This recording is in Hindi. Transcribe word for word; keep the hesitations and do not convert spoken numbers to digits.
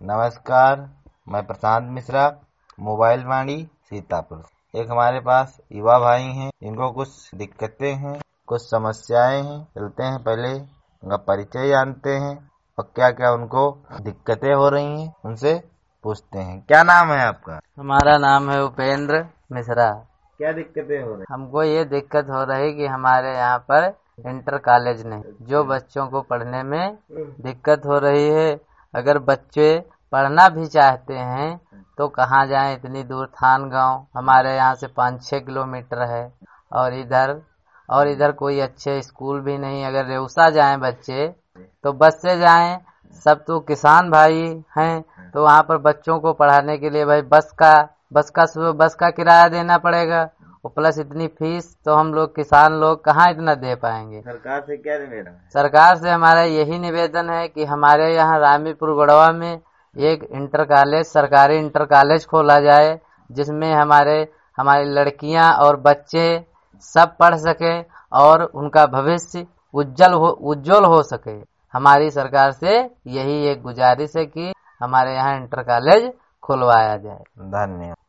नमस्कार, मैं प्रशांत मिश्रा, मोबाइल वाणी सीतापुर। एक हमारे पास युवा भाई हैं, इनको कुछ दिक्कतें हैं, कुछ समस्याएं हैं। चलते हैं, पहले उनका परिचय जानते हैं और क्या क्या उनको दिक्कतें हो रही हैं उनसे पूछते हैं। क्या नाम है आपका? हमारा नाम है उपेंद्र मिश्रा। क्या दिक्कतें हो रही? हमको ये दिक्कत हो रही कि हमारे यहाँ पर इंटर कॉलेज नहीं, जो बच्चों को पढ़ने में दिक्कत हो रही है। अगर बच्चे पढ़ना भी चाहते हैं तो कहाँ जाएं, इतनी दूर थान गांव हमारे यहाँ से पाँच छः किलोमीटर है, और इधर और इधर कोई अच्छे स्कूल भी नहीं। अगर रेउसा जाएं बच्चे तो बस से जाएं। सब तो किसान भाई हैं, तो वहाँ पर बच्चों को पढ़ाने के लिए भाई बस का बस का बस का किराया देना पड़ेगा, और प्लस इतनी फीस, तो हम लोग किसान लोग कहाँ इतना दे पाएंगे। सरकार से क्या निवेदन है? सरकार से हमारा यही निवेदन है कि हमारे यहाँ रामीपुर गढ़वा में एक इंटर कॉलेज, सरकारी इंटर कॉलेज खोला जाए, जिसमें हमारे हमारी लड़कियां और बच्चे सब पढ़ सके और उनका भविष्य उज्जवल हो उज्जवल हो सके। हमारी सरकार से यही एक गुजारिश है कि हमारे यहाँ इंटर कॉलेज खुलवाया जाए। धन्यवाद।